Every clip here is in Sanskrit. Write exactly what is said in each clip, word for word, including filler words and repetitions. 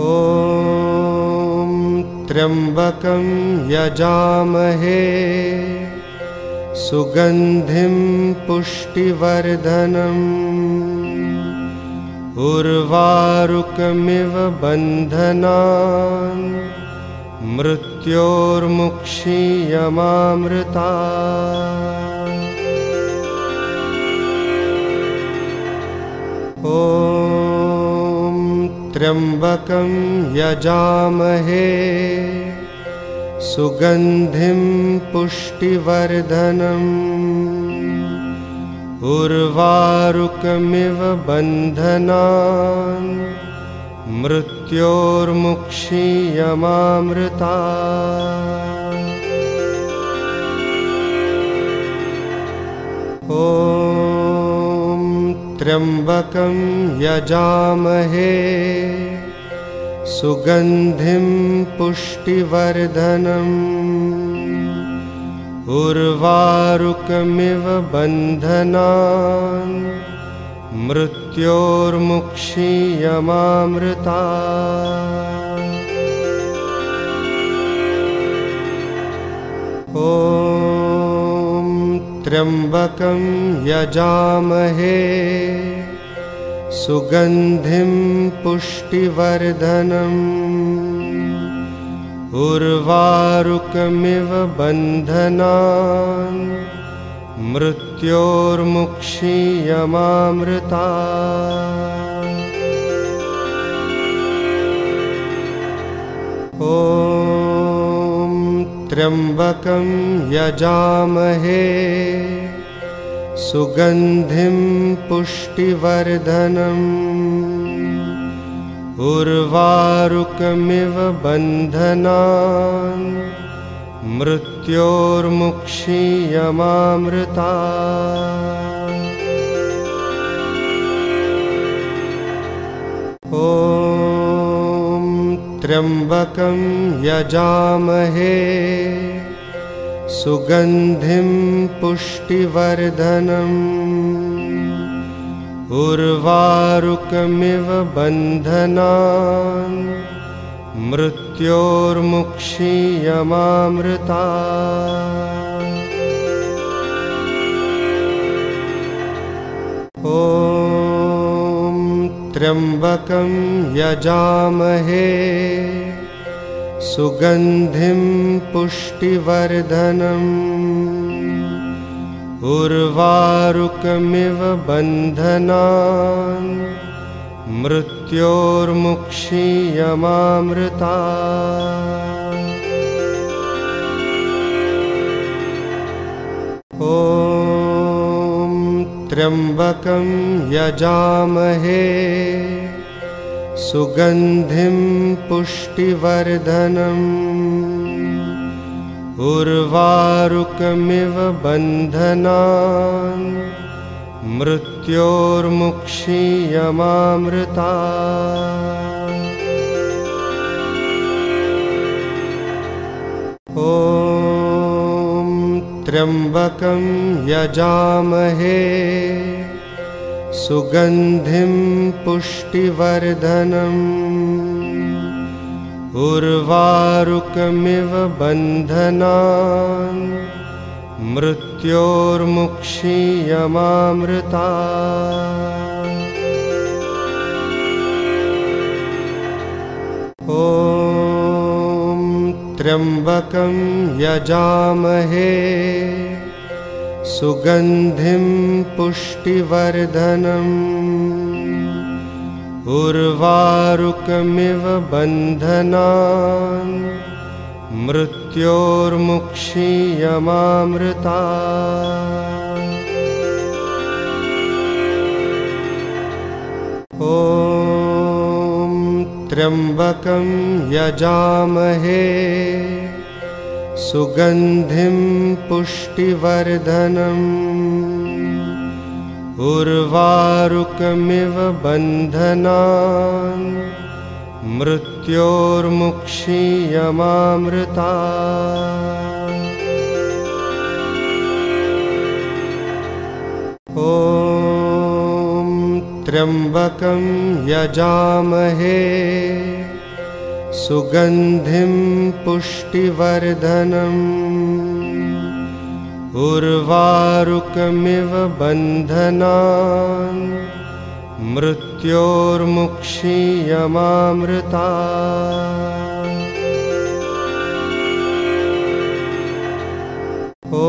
ॐ त्र्यम्बकं यजामहे सुगन्धिं पुष्टिवर्धनम् उर्वारुकमिव बन्धनान् मृत्योर्मुक्षीयमामृतात्। ॐ त्र्यम्बकं यजामहे सुगन्धिं पुष्टिवर्धनम् उर्वारुकमिव बन्धनान् मृत्योर्मुक्षीयमामृतात्। ॐ त्र्यम्बकं यजामहे सुगन्धिं पुष्टिवर्धनम् उर्वारुकमिव बन्धनान् मृत्योर्मुक्षीयमामृतात्। ॐ त्र्यम्बकं यजामहे सुगन्धिं पुष्टिवर्धनम् उर्वारुकमिव बन्धनान् मृत्योर्मुक्षीयमामृतात्। ॐ त्र्यम्बकं यजामहे सुगन्धिं पुष्टिवर्धनम् उर्वारुकमिव बन्धनान् मृत्योर्मुक्षीयमामृतात्। ॐ त्र्यम्बकं यजामहे सुगन्धिं पुष्टिवर्धनम् उर्वारुकमिव बन्धनान् मृत्योर्मुक्षीयमामृतात्। ॐ त्र्यम्बकं यजामहे सुगन्धिं पुष्टिवर्धनम् उर्वारुकमिव बन्धनान् मृत्योर्मुक्षीयमामृतात्। ॐ त्र्यम्बकं यजामहे सुगन्धिं पुष्टिवर्धनम् उर्वारुकमिव बन्धनान् मृत्योर्मुक्षीयमामृतात्। ॐ त्र्यम्बकं यजामहे सुगन्धिं पुष्टिवर्धनम् उर्वारुकमिव बन्धनान् मृत्योर्मुक्षीयमामृतात्। ॐ त्र्यम्बकं यजामहे सुगन्धिं पुष्टिवर्धनम् उर्वारुकमिव बन्धनान् मृत्योर्मुक्षीयमामृतात्। ॐ त्र्यम्बकं यजामहे सुगन्धिं पुष्टिवर्धनम् उर्वारुकमिव बन्धनान् मृत्योर्मुक्षीयमामृतात्। ॐ त्र्यम्बकं यजामहे सुगन्धिं पुष्टिवर्धनम् उर्वारुकमिव बन्धनान् मृत्योर्मुक्षीयमामृता ॐ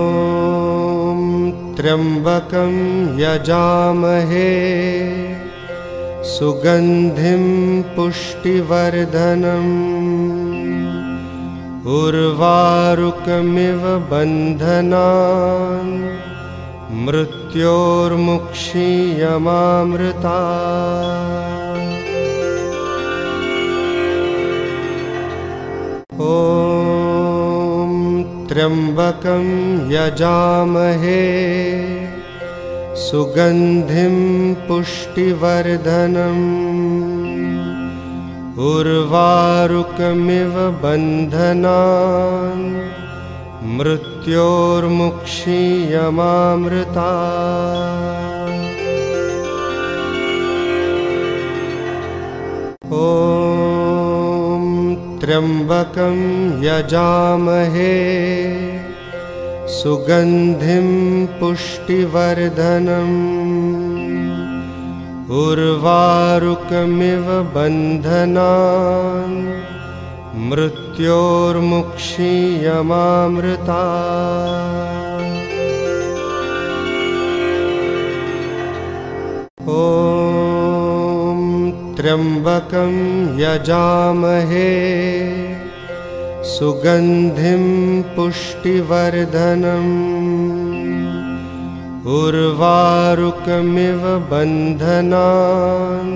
त्र्यम्बकं यजामहे सुगन्धिं पुष्टिवर्धनम् उर्वारुकमिव बन्धनान् मृत्योर्मुक्षीयमामृता ॐ त्र्यम्बकं यजामहे सुगन्धिं पुष्टिवर्धनम् उर्वारुकमिव बन्धनान् मृत्योर्मुक्षीयमामृता ॐ त्र्यम्बकं यजामहे सुगन्धिं पुष्टिवर्धनम् उर्वारुकमिव बन्धनान् मृत्योर्मुक्षीयमामृता ॐ त्र्यम्बकं यजामहे सुगन्धिं पुष्टिवर्धनम् उर्वारुकमिव बन्धनान्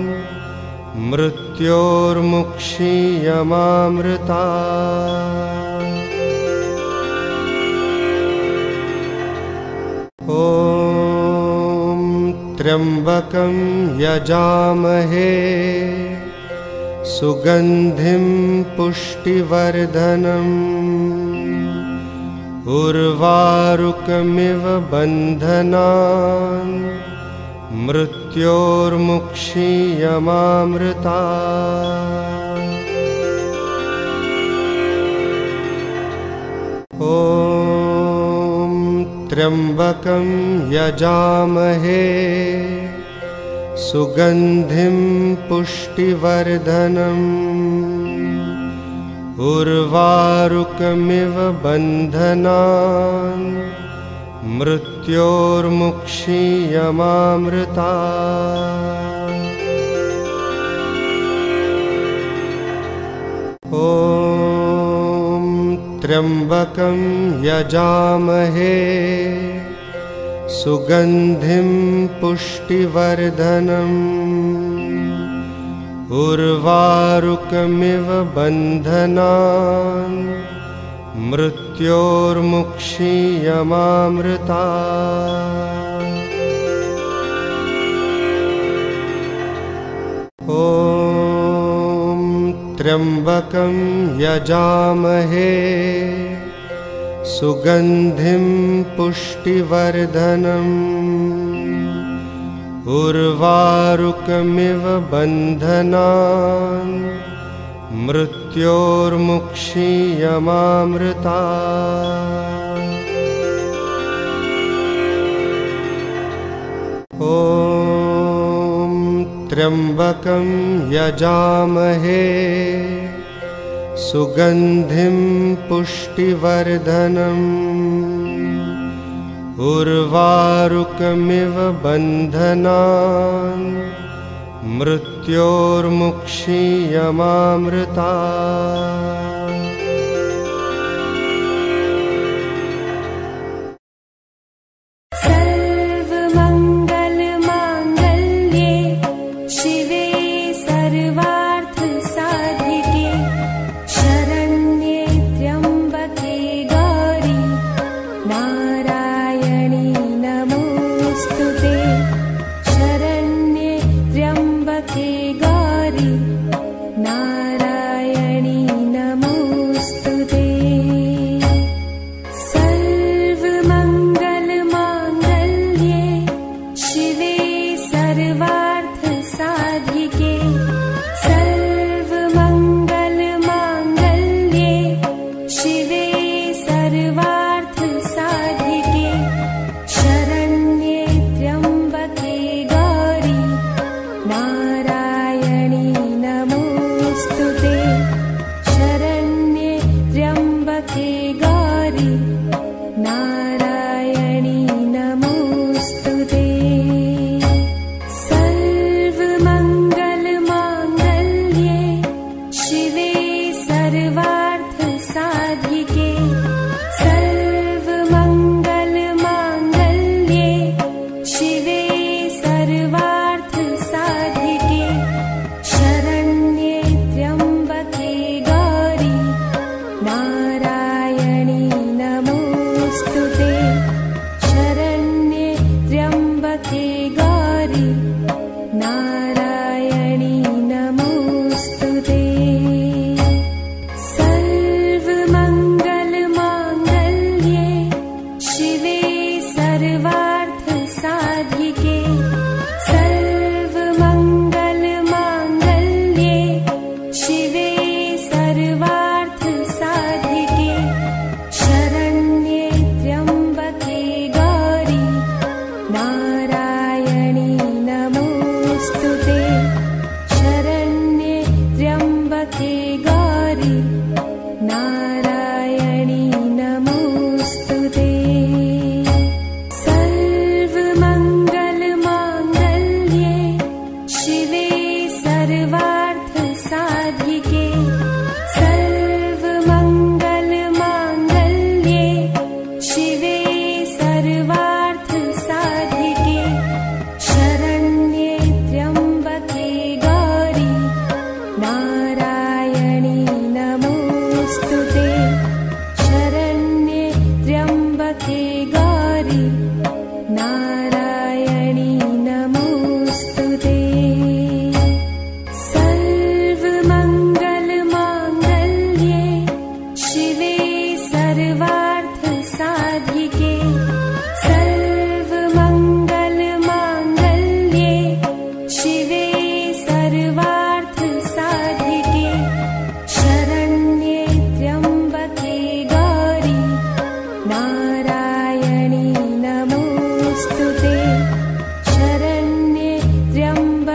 मृत्योर्मुक्षीयमामृता ॐ त्र्यम्बकं यजामहे सुगन्धिं पुष्टिवर्धनम् उर्वारुकमिव बन्धनान् मृत्योर्मुक्षीयमामृता ॐ त्र्यम्बकं यजामहे सुगन्धिं पुष्टिवर्धनम् उर्वारुकमिव बन्धनान् मृत्योर्मुक्षीयमामृता ॐ त्र्यम्बकं यजामहे सुगन्धिं पुष्टिवर्धनम् उर्वारुकमिव बन्धनान् मृत्योर्मुक्षीयमामृता ॐ त्र्यम्बकं यजामहे सुगन्धिं पुष्टिवर्धनम् उर्वारुकमिव बन्धनान् मृत्योर्मुक्षीयमामृता ॐ त्र्यम्बकं यजामहे सुगन्धिं पुष्टिवर्धनम् उर्वारुकमिव बन्धनान् मृत्योर्मुक्षीयमामृता सर्वमङ्गलमाङ्गल्ये शिवे सर्वार्थसाधिके शरण्ये त्र्यम्बके गौरी नारायणी नमोऽस्तुते शरण्ये त्र्यम्बके गौरी नारायणी नमो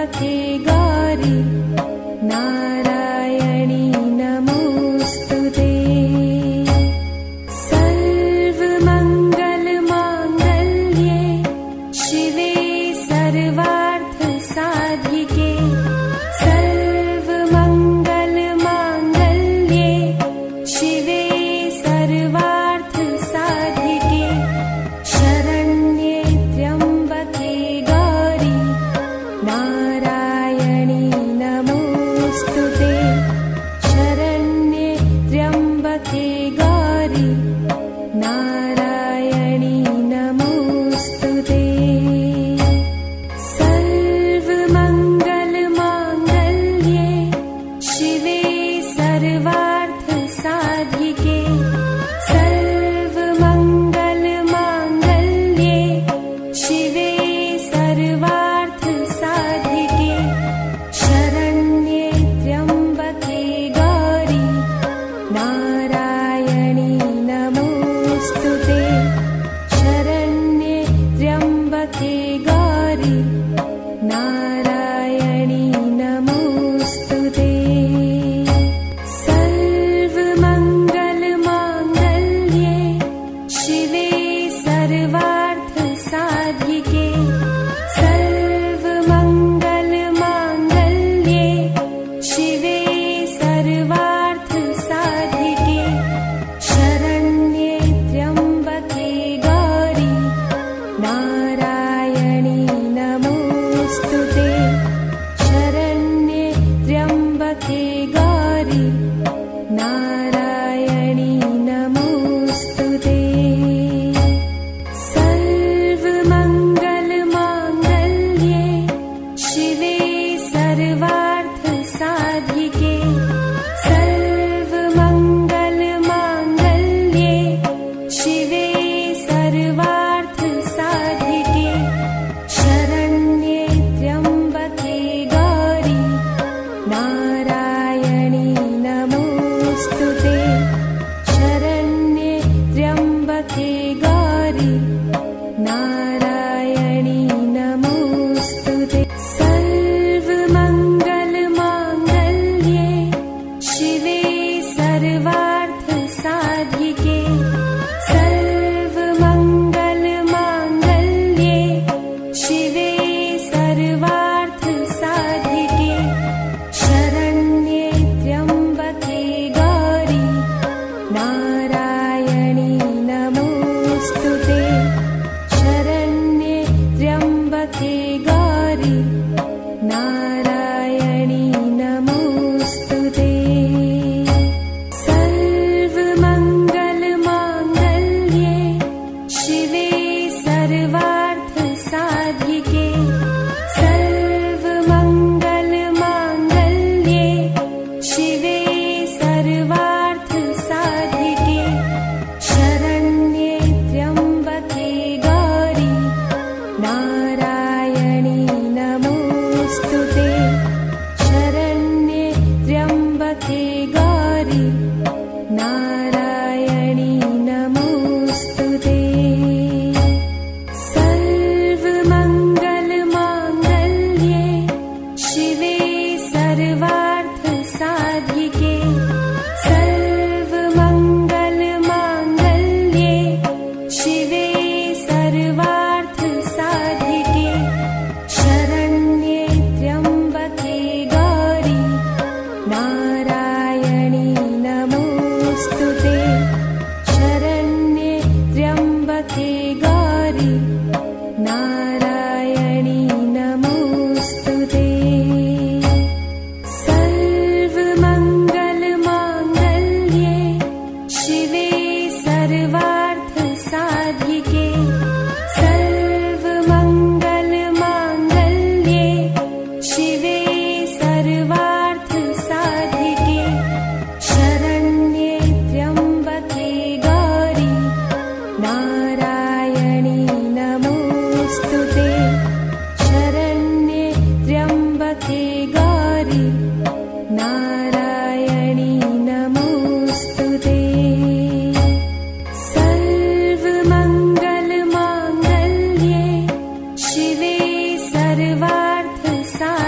त्र्यम्बके गौरि नारायणी नमोऽस्तुते। सर्वमङ्गलमाङ्गल्ये शिवे सर्वार्थसाधिके सर्वमङ्गलमाङ्गल्ये शिवे सर्वार्थसाधिके शरण्ये त्र्यम्बके गौरि नारायणी नमोऽस्तुते। शरण्ये त्र्यम्बके गौरि नारायणी नमोऽस्तुते। सर्वमङ्गलमाङ्गल्ये शिवे सर्वार्थसाधिके सर्वमङ्गलमाङ्गल्ये शिवे सर्वार्थसाधिके शरण्ये त्र्यम्बके गौरि नारायणी नमोऽस्तुते। शरण्ये त्र्यम्बके गौरि नारायणी नमोऽस्तुते। सर्वमङ्गलमाङ्गल्ये शिवे सर्वार्थसाधिके सर्वमङ्गलमाङ्गल्ये शिवे सर्वार्थसाधिके शरण्ये त्र्यम्बके गौरि नारायणी नमोऽस्तुते। शरण्ये त्र्यम्बके गौरि नारायणी नमोऽस्तुते। सर्वमङ्गलमाङ्गल्ये शिवे सर्वार्थसाधिके सर्वमङ्गलमाङ्गल्ये शिवे सर्वार्थसाधिके शरण्ये त्र्यम्बके गौरि नारायणी नमोऽस्तुते। शरण्ये त्र्यम्बके गौरि नारायणी नमोऽस्तुते। सर्वमङ्गल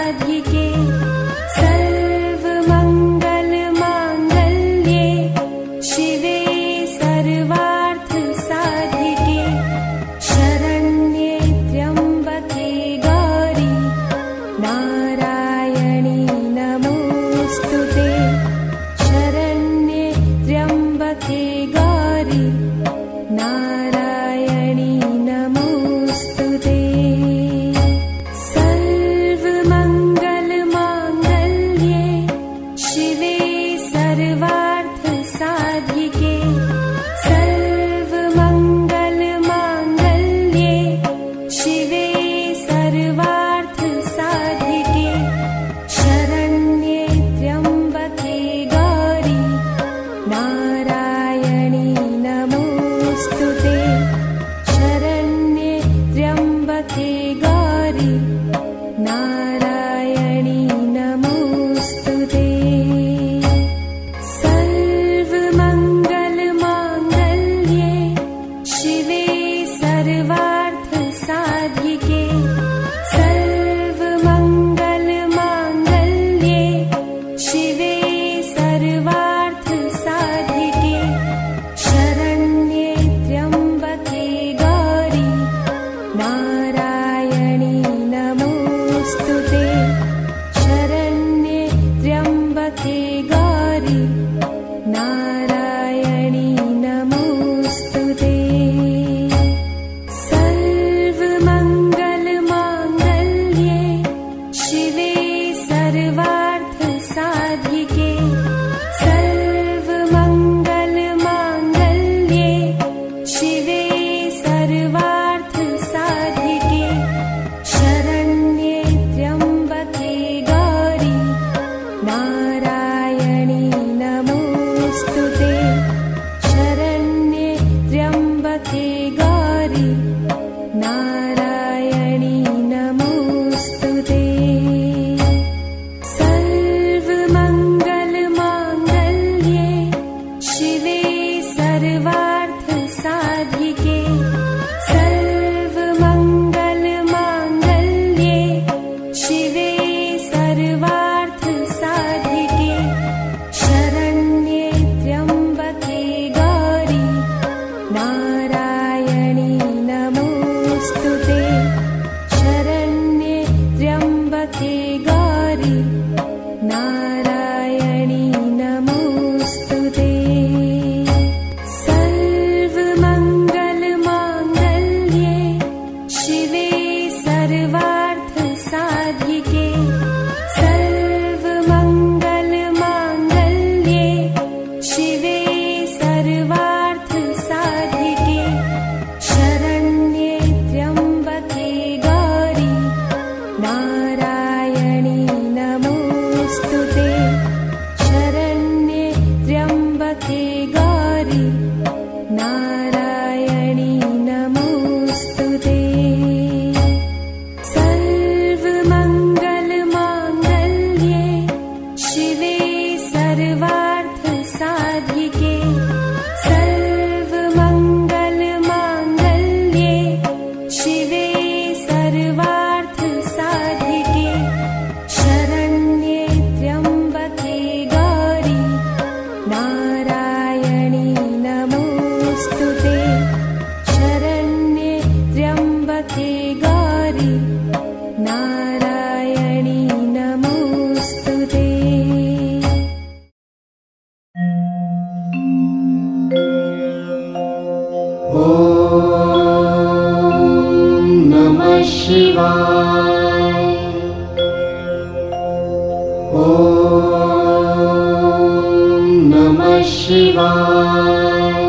साधिके सर्वमङ्गलमाङ्गल्ये शिवे सर्वार्थसाधिके शरण्ये त्र्यम्बके गौरि नारायणी नमोऽस्तुते शरण्ये त्र्यम्बके गौरि नारायणी नमोऽस्तुते सर्वमङ्गलमाङ्गल्ये शिवे सर्वार्थसाधिके सर्वमङ्गलमाङ्गल्ये शिवे सर्वार्थसाधिके शरण्ये त्र्यम्बके गौरि नारायणी नमोऽस्तुते शरण्ये त्र्यम्बके गौरि नारायणी नमोऽस्तुते सर्वमङ्गलमाङ्गल्ये शिवे सर्वार्थसाधिके सर्वमङ्गलमाङ्गल्ये शिवे सर्वार्थसाधिके शरण्ये त्र्यम्बके गौरि नारायणी नमोऽस्तुते शरण्ये त्र्यम्बके गौरि नारायणी नमोऽस्तुते सर्वमङ्गलमाङ्गल्ये शिवे सर्वार्थसाधिके सर्वमङ्गलमाङ्गल्ये शिवे सर्वार्थसाधिके शरण्ये त्र्यम्बके गौरि नारायणी नमोऽस्तुते शरण्ये त्र्यम्बके गौरि नारायणी नमोऽस्तुते सर्वमङ्गलमाङ्गल्ये शिवे सर्वार्थसाधिके सर्वमङ्गलमाङ्गल्ये शिवे सर्वार्थसाधिके शरण्ये त्र्यम्बके गौरि नारायणी नमोऽस्तुते शरण्ये त्र्यम्बके गौरि नारायणी नमोऽस्तुते सर्वमङ्गलमाङ्गल्ये शिवे सर्वार्थसाधिके सर्वमङ्गलमाङ्गल्ये शिवे सर्वार्थसाधिके शरण्ये त्र्यम्बके गौरि नारायणी नमोऽस्तुते शरण्ये त्र्यम्बके गौरि नारायणी नमोऽस्तुते सर्वमङ्गलमाङ्गल्ये शिवे सर्वार्थसाधिके सर्वमङ्गलमाङ्गल्ये शिवे सर्वार्थसाधिके शरण्ये त्र्यम्बके गौरि नारायणी नमोऽस्तुते शरण्ये त्र्यम्बके गौरि नारायणी नमोऽस्तुते ॐ नमः शिवाय ॐ नमः शिवाय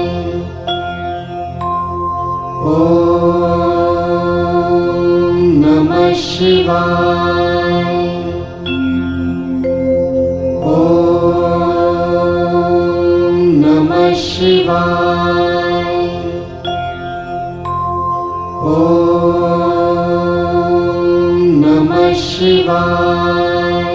ॐ नमः शिवाय ॐ नमः शिवाय ॐ नमः शिवाय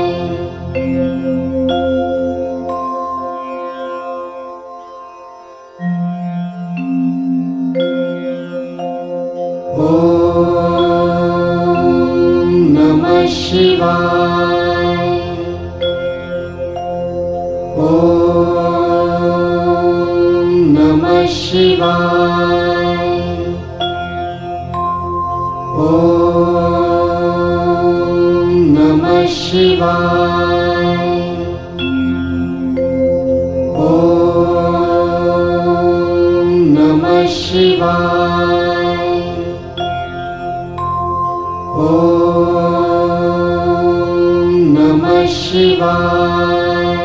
ॐ नमः शिवाय। ॐ नमः शिवाय। ॐ नमः शिवाय। ॐ नमः शिवाय। ॐ नमः शिवाय।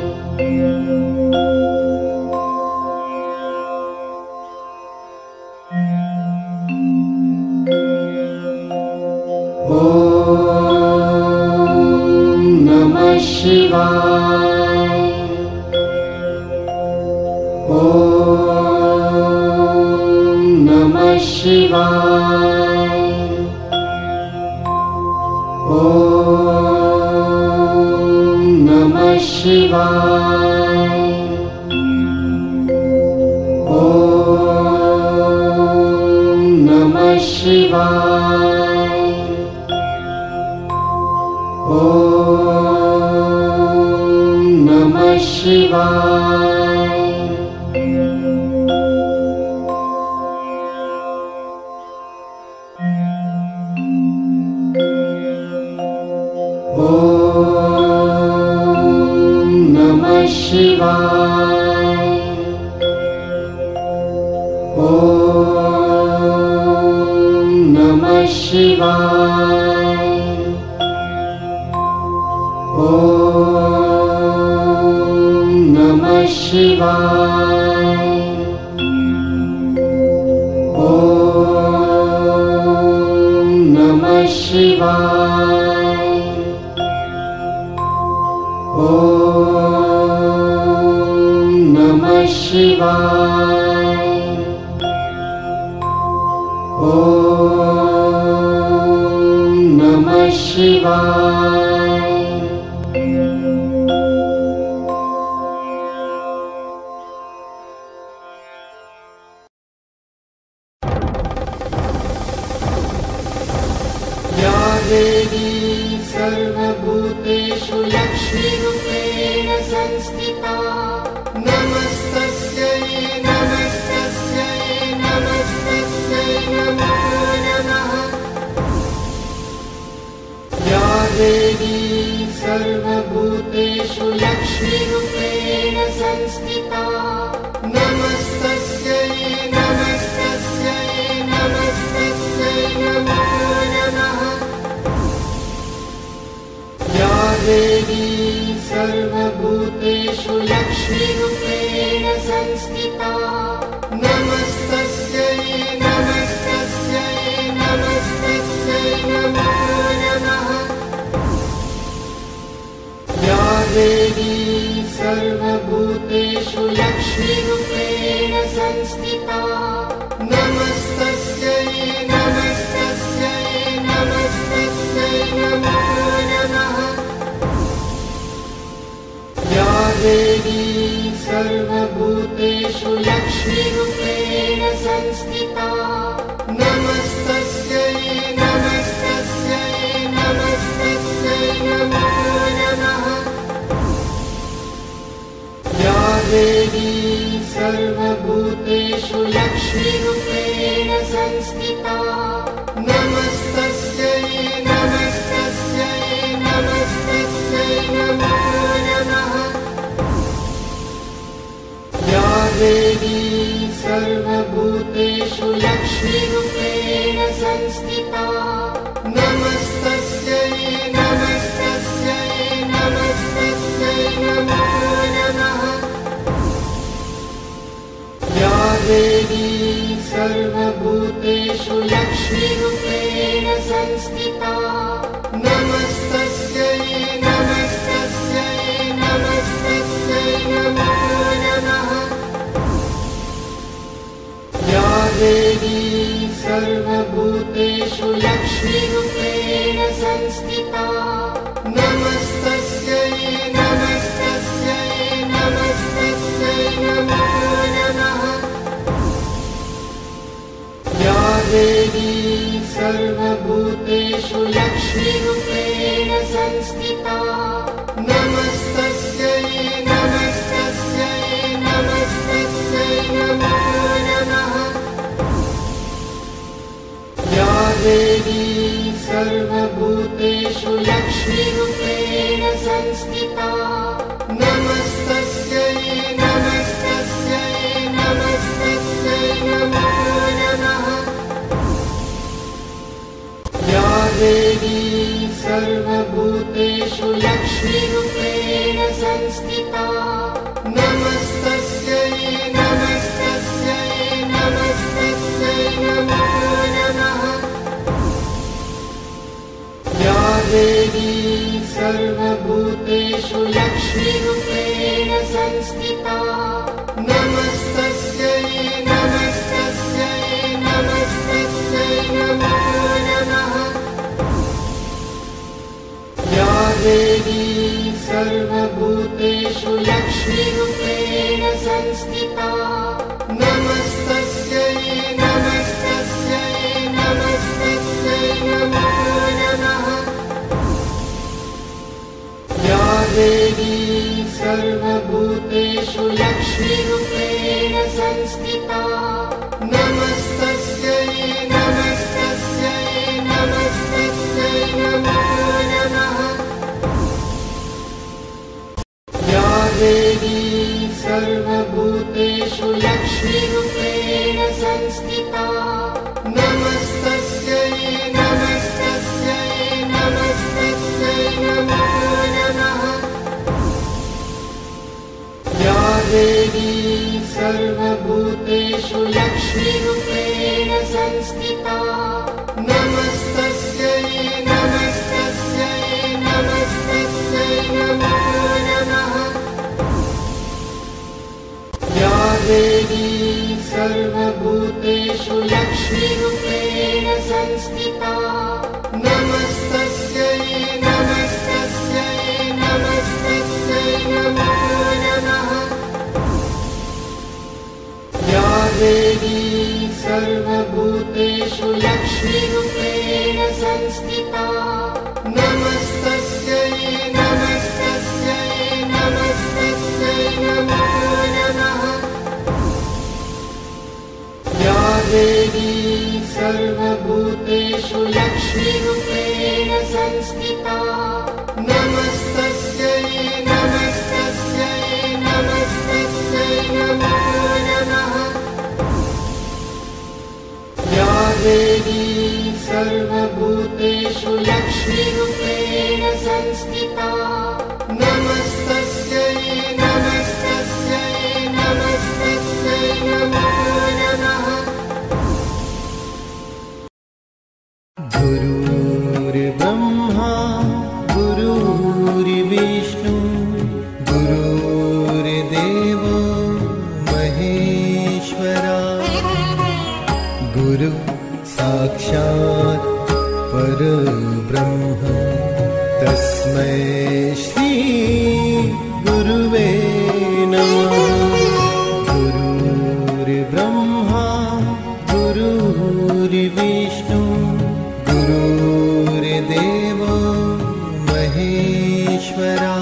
ॐ नमः शिवाय। ॐ नमः शिवाय। ॐ नमः शिवाय। ॐ नमः शिवाय। ॐ नमः शिवाय। ॐ नमः शिवाय। ॐ नमः शिवाय। ॐ नमः शिवाय। ॐ नमः शिवाय। ॐ नमः शिवाय। ॐ नमः शिवाय। या देवी सर्वभूतेषु लक्ष्मीरूपेण संस्थिता नमस्तस्यै नमस्तस्यै नमस्तस्यै नमो नमः। या देवी सर्वभूतेषु लक्ष्मीरूपेण संस्थिता नमस्तस्यै नमस्तस्यै नमस्तस्यै नमो नमः। या देवी सर्वभूतेषु लक्ष्मीरूपेण संस्थिता नमस्तस्यै नमस्तस्यै नमस्तस्यै नमो नमः। या देवी सर्वभूतेषु लक्ष्मीरूपेण संस्थिता नमस्तस्यै नमस्तस्यै नमस्तस्यै नमो नमः। या देवी सर्वभूतेषु लक्ष्मीरूपेण संस्थिता नमस्तस्यै नमस्तस्यै नमस्तस्यै नमो नमः। या देवी सर्वभूतेषु लक्ष्मीरूपेण संस्थिता नमस्तस्यै नमस्तस्यै नमस्तस्यै नमो नमः। या देवी सर्वभूतेषु लक्ष्मीरूपेण संस्थिता नमस्तस्यै नमस्तस्यै नमस्तस्यै नमो नमः। या देवी सर्वभूतेषु लक्ष्मीरूपेण संस्थिता नमस्तस्यै नमस्तस्यै नमस्तस्यै नमो नमः। या देवी सर्वभूतेषु लक्ष्मीरूपेण संस्थिता नमस्तस्यै नमस्तस्यै नमस्तस्यै नमो नमः। या देवी सर्वभूतेषु लक्ष्मीरूपेण सर्वभूतेषु लक्ष्मीरूपेण संस्थिता नमस्तस्यै नमस्तस्यै नमस्तस्यै नमो नमः। या देवी सर्वभूतेषु लक्ष्मीरूपेण संस्थिता नमस्तस्यै नमस्तस्यै नमस्तस्यै नमो नमः। या देवी सर्वभूतेषु लक्ष्मीरूपेण संस्थिता नमस्तस्यै नमस्तस्यै नमस्तस्यै नमो नमः। या देवी सर्वभूतेषु लक्ष्मीरूपेण संस्थिता नमस्तस्यै नमस्तस्यै नमस्तस्यै नमो नमः। या देवी सर्वभूतेषु लक्ष्मीरूपेण संस्थिता नमस्तस्यै नमस्तस्यै नमस्तस्यै नमो नमः। या देवी सर्वभूतेषु लक्ष्मीरूपेण संस्थिता नमस्तस्यै नमस्तस्यै नमस्तस्यै नमो नमः। या देवी सर्वभूतेषु लक्ष्मीरूपेण संस्थिता नमस्तस्यै नमस्तस्यै नमस्तस्यै नमो नमः। या देवी सर्वभूतेषु लक्ष्मीरूपेण संस्थिता नमस्तस्यै नमस्तस्यै नमस्तस्यै नमो नमः। या देवी सर्वभूतेषु लक्ष्मीरूपेण संस्थिता नमस्तस्यै नमस्तस्यै नमस्तस्यै नमो नमः। या देवी सर्वभूतेषु लक्ष्मीरूपेण संस्थिता नमस्तस्यै नमस्तस्यै नमस्तस्यै नमो नमः। या देवी सर्वभूतेषु लक्ष्मीरूपेण संस्थिता नमस्तस्यै नमस्तस्यै नमस्तस्यै नमो नमः। गुरुर्ब्रह्मा गुरुर्विष्णु गुरुर्देवो महेश्वरा गुरु साक्षात् परब्रह्म तस्मै श्री गुरुवे नमः। गुरुर्ब्रह्मा गुरुर्विष्णु गुरुर्देवो महेश्वरा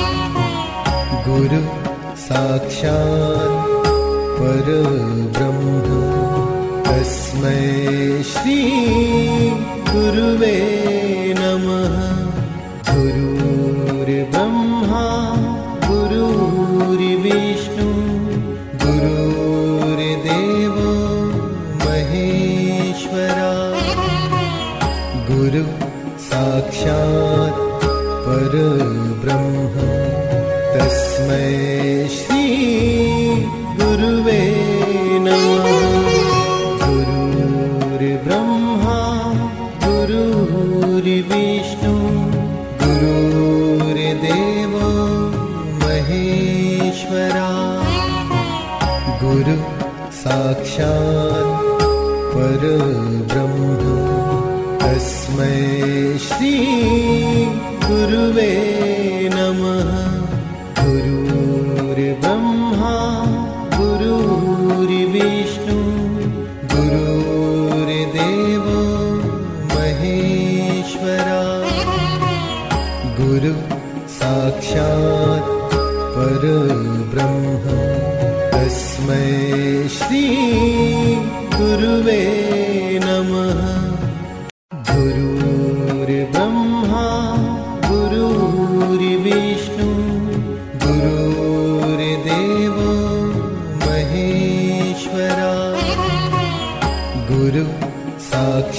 गुरु साक्षात् परब्रह्म तस्मै श्री गुरुवे नमः। गुरुर्ब्रह्मा गुरुर्विष्णु गुरुर्देवो महेश्वरा गुरु साक्षात् परब्रह्म तस्मै श्री गुरुवे नमः। गुरुर्ब्रह्मा गुरुर्विष्णु गुरुर्देवो महेश्वरा गुरु साक्षात् परब्रह्म तस्मै श्री गुरुवे नमः। गुरुर्ब्रह्मा गुरुर्विष्णु गुरुर्देवो महेश्वरा गुरु साक्षात् परब्रह्म तस्मै श्री गुरुवे नमः। गुरुर्ब्रह्मा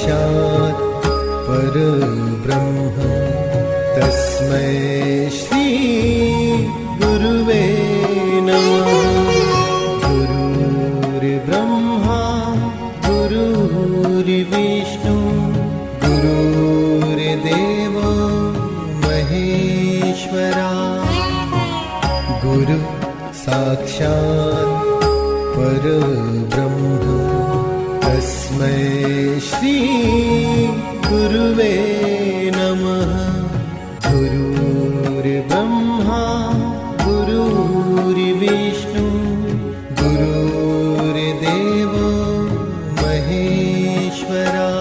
साक्षात् परब्रह्म तस्मै श्री गुरुवे नमः। गुरुर्ब्रह्मा गुरुर्विष्णु गुरुर्देवो महेश्वरा। गुरु साक्षात् परब्रह्म तस्मै श्री गुरुवे नमः। गुरुर्ब्रह्मा गुरुर्विष्णु गुरुर्देवो महेश्वरा।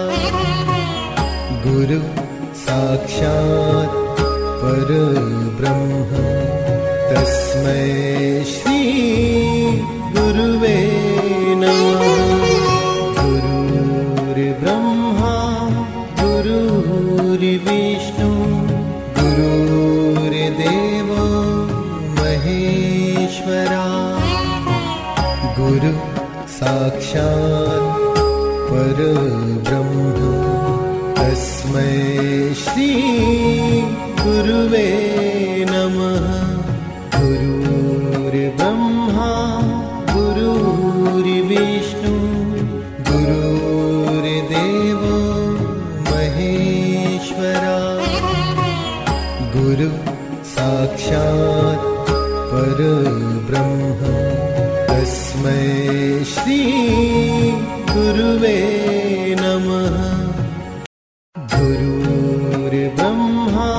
गुरु साक्षात् परब्रह्म तस्मै श्री गुरुवे नमः। गुरुर्ब्रह्मा गुरुर्विष्णु गुरुर्देवो महेश्वरा। गुरु साक्षात् परब्रह्म तस्मै श्री गुरुवे नमः। गुरुर्ब्रह्मा गुरुर्विष्णु गुरुर्देवो महेश्वरा। गुरु साक्षात् परब्रह्म तस्मै श्री गुरुवे नमः। गुरुर्ब्रह्मा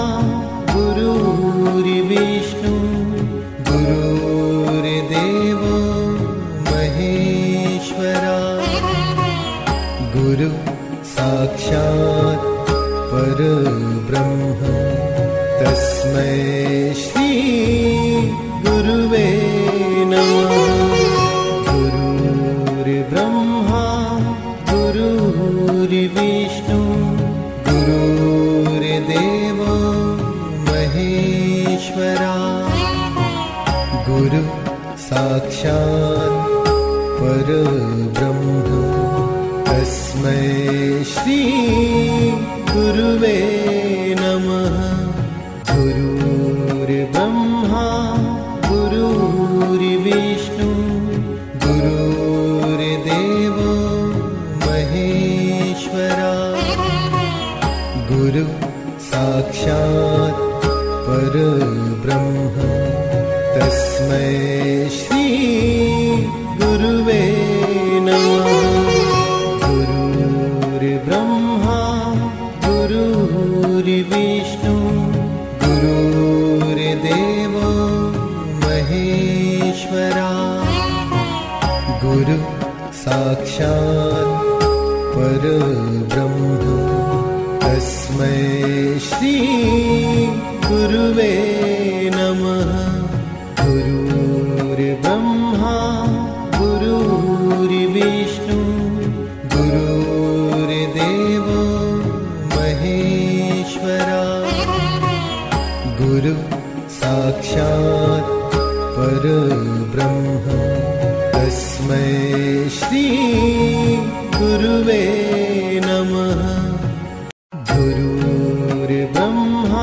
गुरुर्विष्णु गुरुर्देवो महेश्वरा। गुरु साक्षात् परब्रह्म तस्मै श्री गुरुवे नमः। गुरुर्ब्रह्मा गुरुर्विष्णु गुरुर्देवो महेश्वरा। गुरु साक्षात् परब्रह्म तस्मै श्री गुरुवे नमः। गुरुर्ब्रह्मा गुरुर्विष्णु गुरुर्देवो महेश्वरा। गुरु साक्षात् परब्रह्म तस्मै श्री गुरुवे नमः। गुरुर्ब्रह्मा गुरुर्विष्णु गुरुर्देवो महेश्वरा। गुरु साक्षात् परब्रह्म तस्मै श्री गुरुवे नमः। गुरुर्ब्रह्मा गुरुर्विष्णु गुरुर्देवो महेश्वरा। गुरु साक्षात् परब्रह्म तस्मै श्री गुरुवे नमः। गुरुर्ब्रह्मा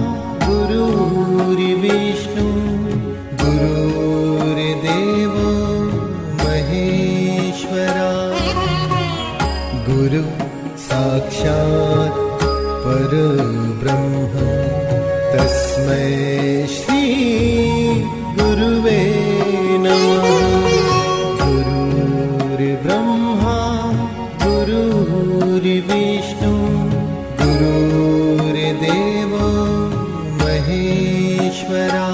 गुरुर्विष्णु गुरुर्देवो महेश्वरा। गुरु साक्षात् परब्रह्म तस्मै श्री गुरुवे नमः। गुरुर्ब्रह्मा गुरुर्विष्णु गुरुर्देवो महेश्वरा।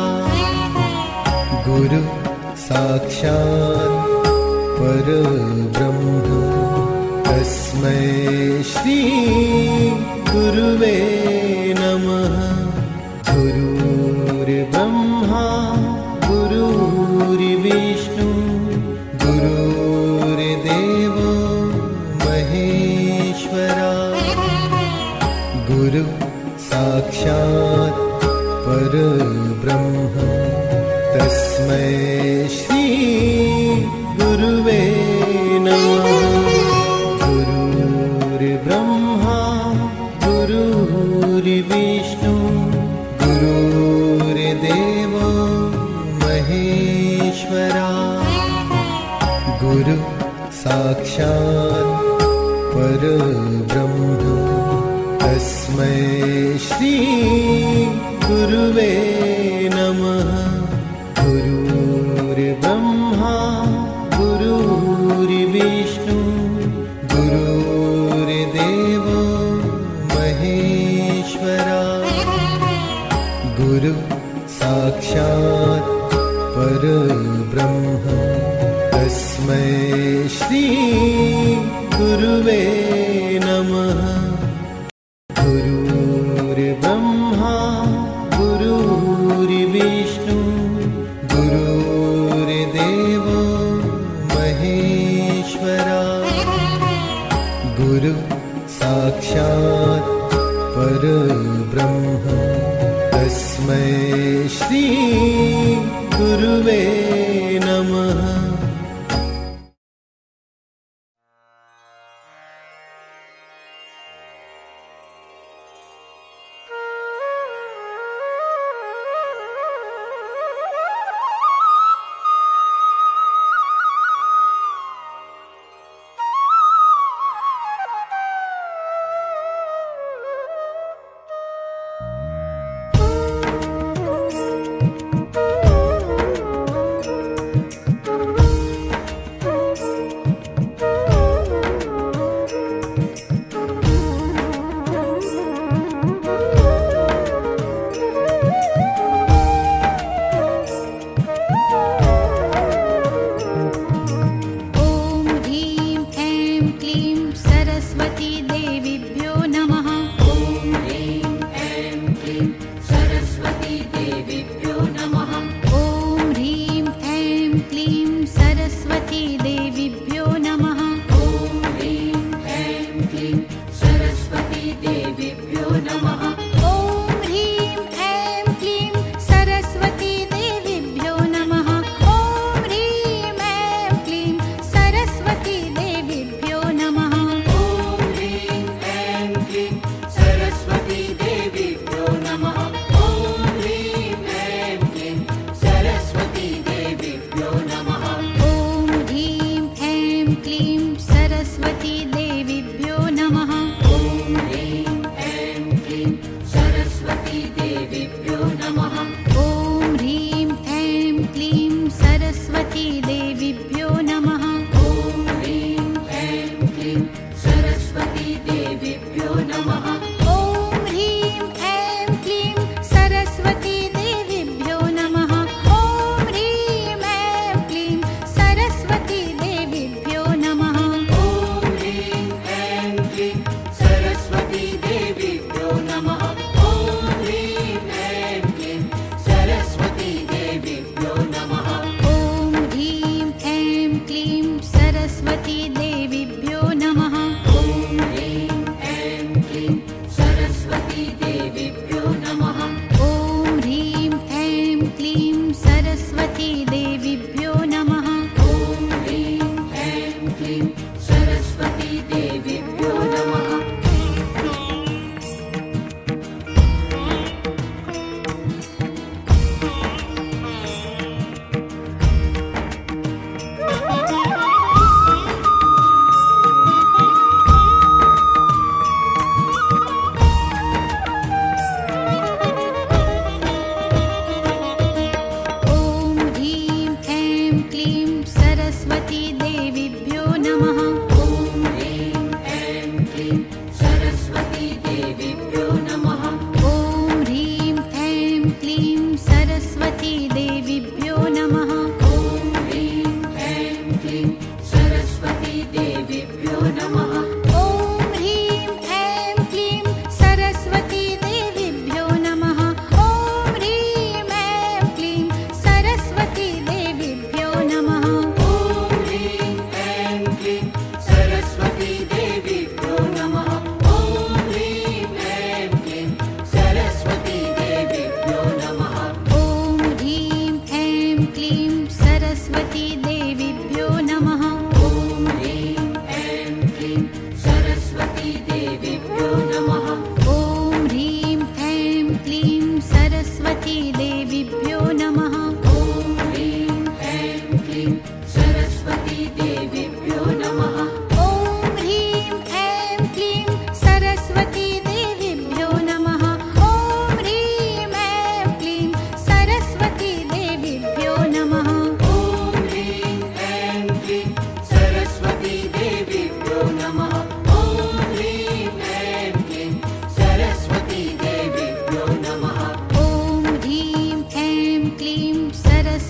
गुरु साक्षात् परब्रह्म तस्मै श्री गुरुवे नमः। गुरुर्ब्रह्मा गुरुर्विष्णु गुरुर्देवो महेश्वरा। गुरु साक्षात् परब्रह्म तस्मै श्री गुरुवे नमः। गुरुर्ब्रह्मा साक्षात् परब्रह्म तस्मै श्री गुरुवे नमः। गुरुर्ब्रह्मा गुरुर्विष्णु गुरुर्देवो महेश्वरा। गुरु साक्षात् परब्रह्म तस्मै श्री गुरुवे नमः। गुरुर्ब्रह्मा गुरुर्विष्णु गुरुर्देवो महेश्वरा। गुरु साक्षात् परब्रह्म तस्मै श्री गुरुवे नमः।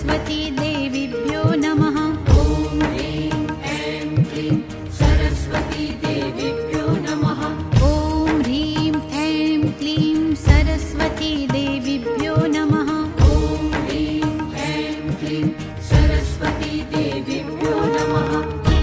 सरस्वती देवीभ्यो नमः। ॐ ह्रीं ऐं क्लीं सरस्वती देवीभ्यो नमः। ॐ ह्रीं ऐं क्लीं सरस्वती देवीभ्यो नमः। ॐ ह्रीं ऐं क्लीं सरस्वती देवीभ्यो नमः।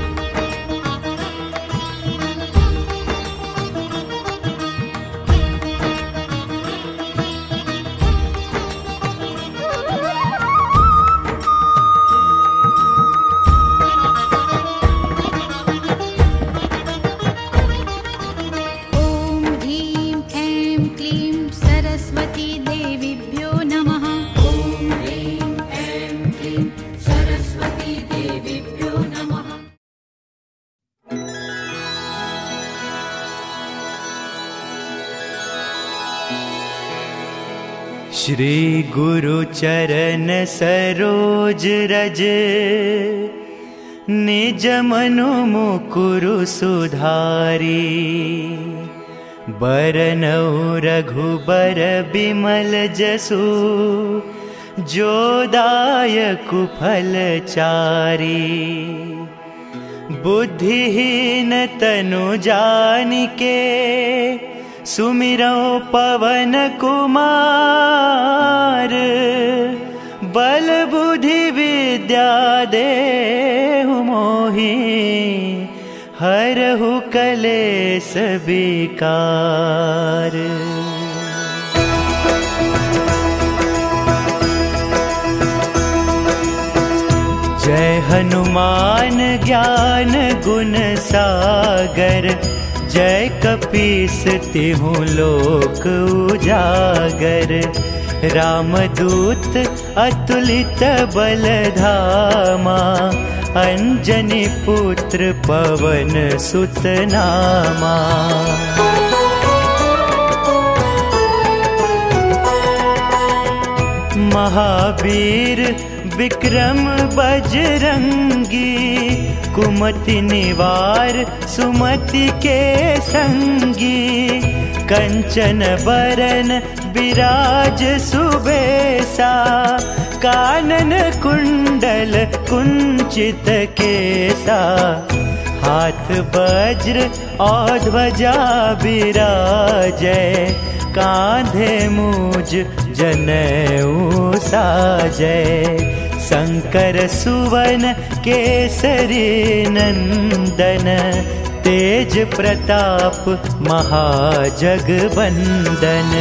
ॐ ह्रीं ऐं क्लीं सरस्वती देवीभ्यो नमः। ॐ ह्रीं ऐं क्लीं सरस्वती देवीभ्यो नमः। श्री गुरु चरण सरोज रज, निज मनु मुकुरु सुधारी। बरनउँ रघुबर बिमल जसु, जो दायकु फल चारी। बुद्धिहीन तनु जानिके, सुमिरौ पवन कुमार। बल बुद्धि विद्या देहु मोहि, हरहु कलेस विकार। जय हनुमान ज्ञान गुण सागर, जय कपीस तिहु लोक उजागर। रामदूत अतुलित बल धामा, अंजनी पुत्र पवन सुत नामा। महावीर विक्रम बजरंगी, कुमति निवार सुमति के संगी। कंचन बरन विराज सुबेसा, कानन कुंडल कुंचित केसा। हाथ वज्र और ध्वजा बिराजै, कांधे मूज जनेऊ साजै। शंकर सुवन केसरी नंदन, तेज प्रताप महाजगवंदन।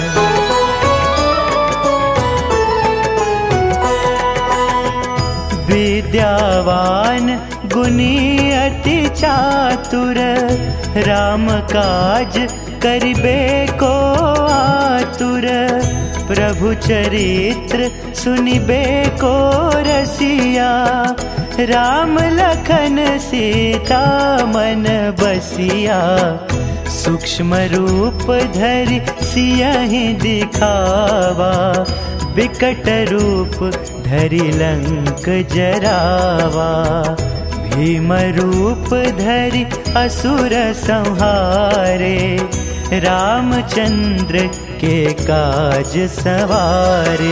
विद्यावान गुणी अति चातुर, राम काज करिबे को आतुर। प्रभु चरित्र सुनिबे को रसिया, राम लखन सीता मन बसिया। सूक्ष्म रूप धरि सियहि दिखावा, विकट रूप धरि लंक जरावा। भीम रूप धरि असुर संहारे, रामचंद्र के काज सवारे।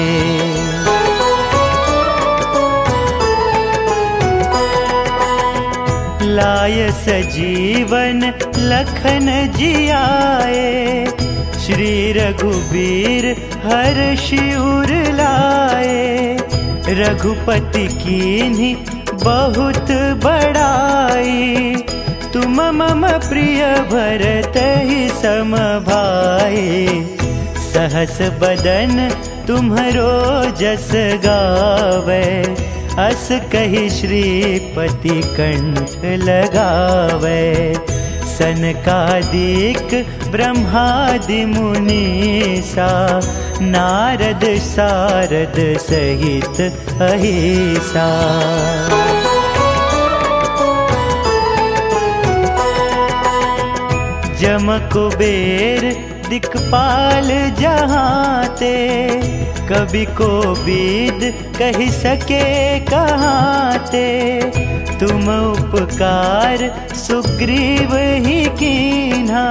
लाय सजीवन लखन जियाए, श्री रघुबीर हर्षि उर लाए। रघुपति कीन्ही बहुत बड़ाई, तुम मम प्रिय भरतहि सम भाई। सहस बदन तुम्हरो जस गावे, अस कहि श्रीपति कंठ लगावे। सनकादिक ब्रह्मादि मुनीसा, नारद सारद सहित अहिसा। जम कुबेर दिक्पाल जहाँते, कवि को बीद कही सके कहाँते। तुम उपकार सुग्रीव ही कीन्हा,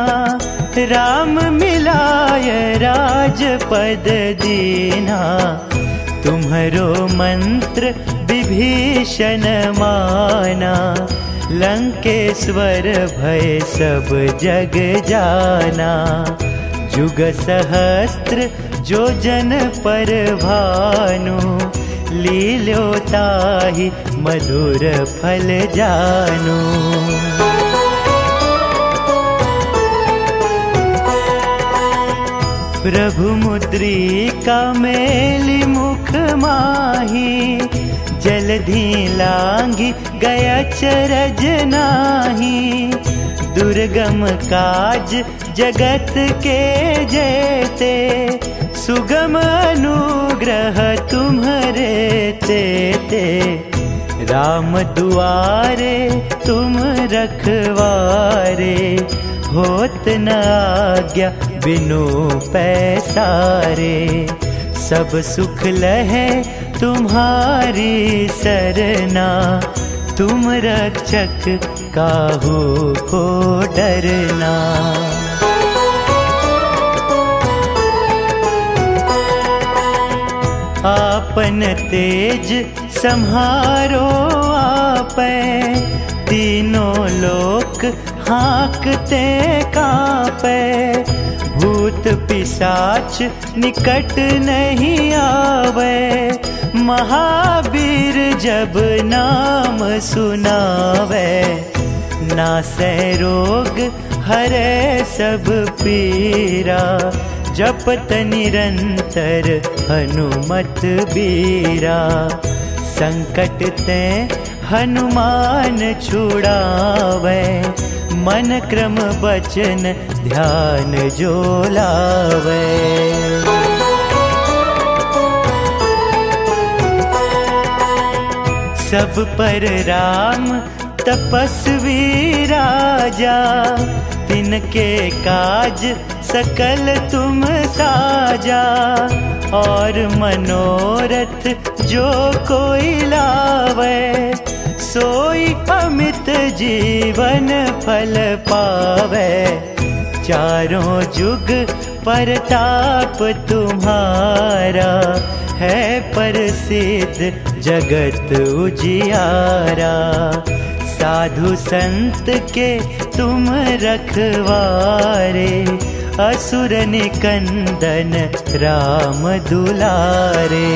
राम मिलाय राजपद दीन्हा। तुम्हरो मंत्र विभीषण माना, लंकेश्वर भय सब जग जाना। जुग सहस्त्र जो जन पर भानु, लील्यो ताहि मधुर फल जानु। प्रभु मुद्रिका मेली मुख माही, जलधि लांघि गया चरज नाही। दुर्गम काज जगत के जेते, सुगम अनुग्रह तुम्हरे तेते। राम दुआरे तुम रखवारे, होत न आज्ञा बिनु पैसारे। सब सुख लहे तुम्हारी सरना, तुम रक्षक काहू को डरना। आपन तेज सम्हारो आपै, तीनों लोक हाँकते कांपै। भूत पिशाच निकट नहीं आवे, महावीर जब नाम सुनावे। नासै रोग हरै सब पीरा, जपत निरंतर हनुमत बीरा। संकट ते हनुमान छुड़ावे, मन क्रम बचन ध्यान जो लावे। सब पर राम तपस्वी राजा, तिनके काज सकल तुम साजा। और मनोरथ जो कोई लावे, सोई अमित जीवन फल पावे। चारों जुग परताप तुम्हारा, है प्रसिद्ध जगत उजियारा। साधु संत के तुम रखवारे, असुर निकंदन राम दुलारे।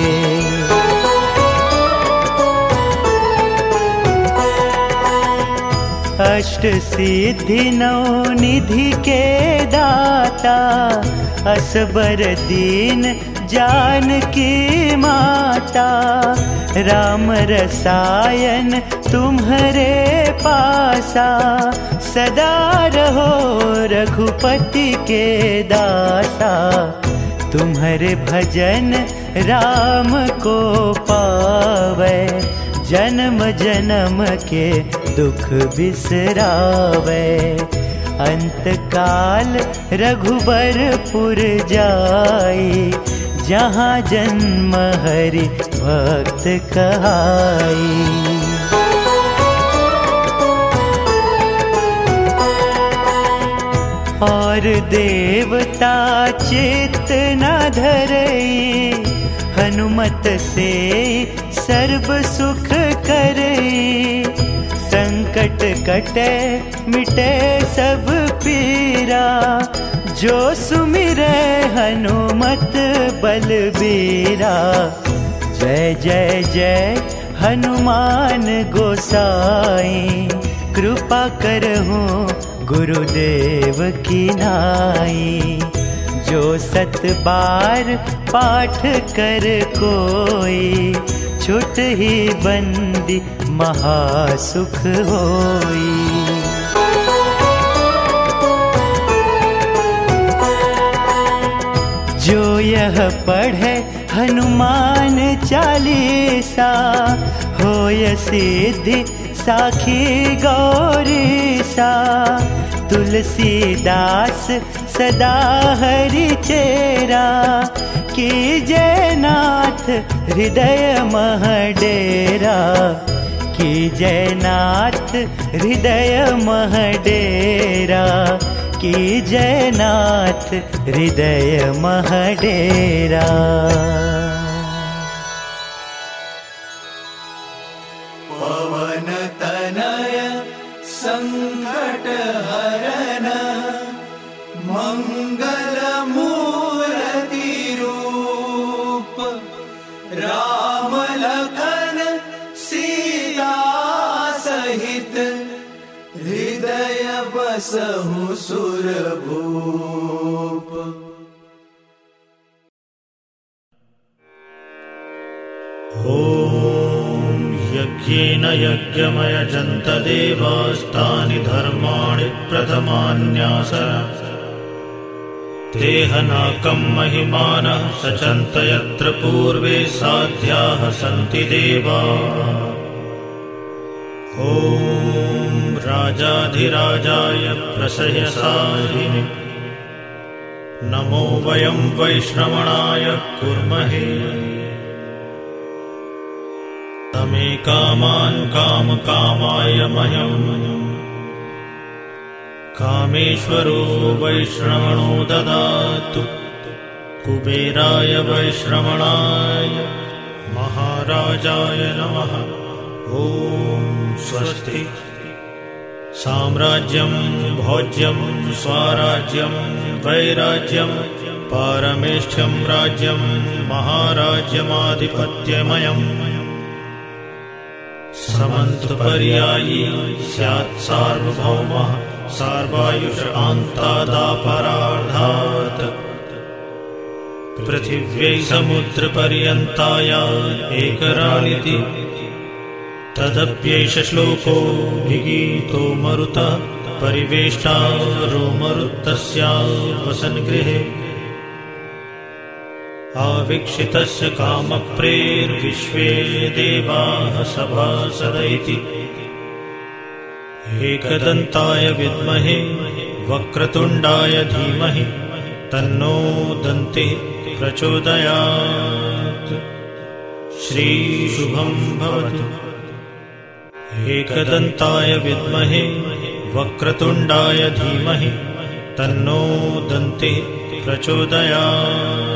अष्ट सिद्धि नौ निधि के दाता, असबर दीन जानकी माता। राम रसायन तुम्हरे पासा, सदा रहो रघुपति के दासा। तुम्हारे भजन राम को पावे, जन्म जन्म के दुख बिसरावे। अंत काल रघुबरपुर जाई, जहाँ जन्म हरि भक्त कहाई। और देवता चित्त न धरई, हनुमत से सर्व सुख करई। संकट कटे मिटे सब पीरा, जो सुमिरै हनुमत बलबीरा। जय जय जय हनुमान गोसाई, कृपा करहु गुरुदेव की नाई। जो सत बार पाठ कर कोई, छुट ही बंदी महासुख होई। जो यह पढ़े हनुमान चालीसा, होय सिद्धि साखी गौरीसा। तुलसीदास सदा हरि चेरा, कीजय नाथ हृदय मह डेरा। कीजय नाथ हृदय मह डेरा, कीजय नाथ हृदय मह डेरा। हरन मंगलमूर्ति रूप राम लखन सीता सहित हृदय बसहु सुरभूप। ॐ यज्ञेन यज्ञमयजन्त देवास्तानि धर्माणि प्रथमान्यासर तेहनाकं महिमानः सचन्त यत्र पूर्वे साध्याः सन्ति देवा। ॐ राजाधिराजाय प्रसह्यसाहिने नमो वयं वैष्णवणाय कुर्महे। तमेकामान् कामकामाय मह्यम् कामेश्वरो वैश्रवणो ददातु कुबेराय वैश्रवणाय महाराजाय नमः। ॐ स्वस्ति। साम्राज्यं भोज्यं स्वराज्यं वैराज्यं पारमेष्ठ्यं राज्यं महाराज्यमाधिपत्यमयम् समन्तपर्यायी स्यात् सार्वभौमः सार्वायुष आन्तादापरार्धात् पृथिव्यै समुद्रपर्यन्ताया एकरानिति तदप्येष श्लोको विगीतो मरुतः परिवेष्टारो मरुत्तस्या वसन्गृहे आवीक्षितस्य कामप्रेर्विश्वे देवाः सभासदैति एकदन्ताय विद्महे वक्रतुण्डाय धीमहि तन्नो दन्तिः प्रचोदयात्। श्रीशुभं भवतु। एकदन्ताय विद्महे वक्रतुण्डाय धीमहि तन्नो दन्तिः प्रचोदयात्।